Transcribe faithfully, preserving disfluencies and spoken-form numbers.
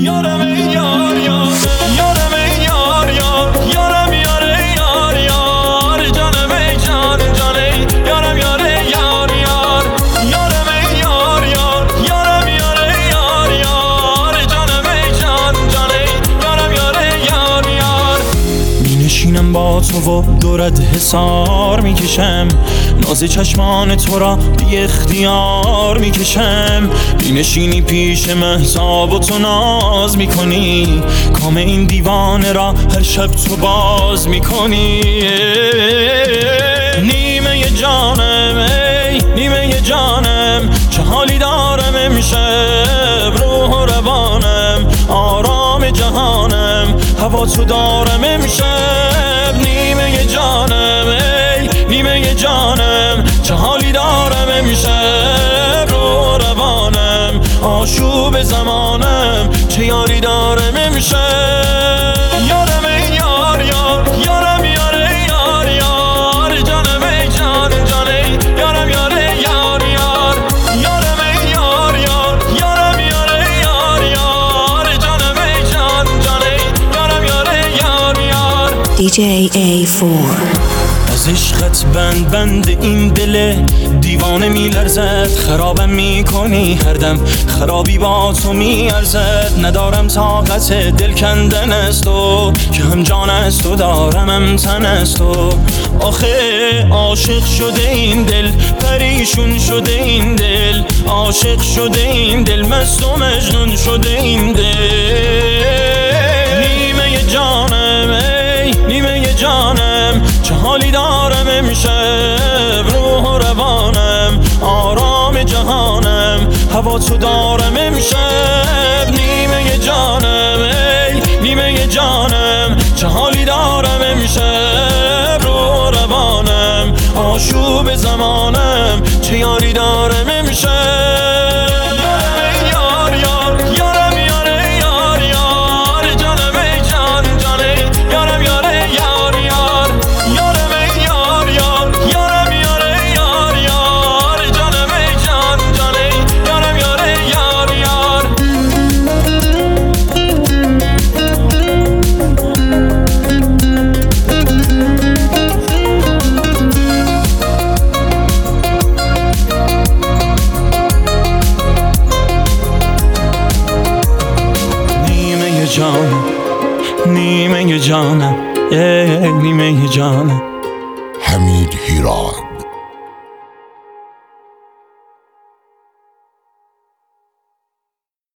یارم ای یار یار یارم ای یار یار یارم یاره یار یار جانم ای جان جان ای یارم یاره یار یار یارم ای یار یار یارم یاره یار یار جانم ای جان جان ای یارم یاره یار یار مینشینم با تو و دورت حسار میکشم ناز چشمان تو را بی اختیار میکشم مینشینی پیش مهتاب و تو ناز میکنی کام این دیوانه را هر شب تو باز میکنی نیمه جانم ای نیمه جانم چه حالی دارم امشب روح و روانم آرام جهانم هوا تو دارم امشب نیمه جانم ای نیمه جانم چه حالی دارم امشب رو روانم آشوب زمانم چه یاری دارم امشب یارم ای یار یار یارم یاره یار یار جانم ای جان جان ای یارم یاره یار یار یارم ای یار یار یارم یاره یار یار جانم ای جان جان ای یارم یاره یار یار دی جی ای فور از عشقت بند بند این دل دیوانه میلرزد خرابم میکنی هر دم خرابی با تو میارزد ندارم طاقت دل کندن از تو که هم جان از تو دارم هم تن از تو آخه عاشق شده این دل پریشون شده این دل عاشق شده این دل مست و مجنون شده این دل نیمه جانم ای نیمه جانم چه حالی دارم امشب روح و روانم آرام جهانم هوا تو دارم امشب نیمه جانم ای نیمه جانم چه حالی دارم امشب روح و روانم آشوب زمانم چه یاری دارم امشب جانم نیمه جانم نیمه جانم حمید هیراد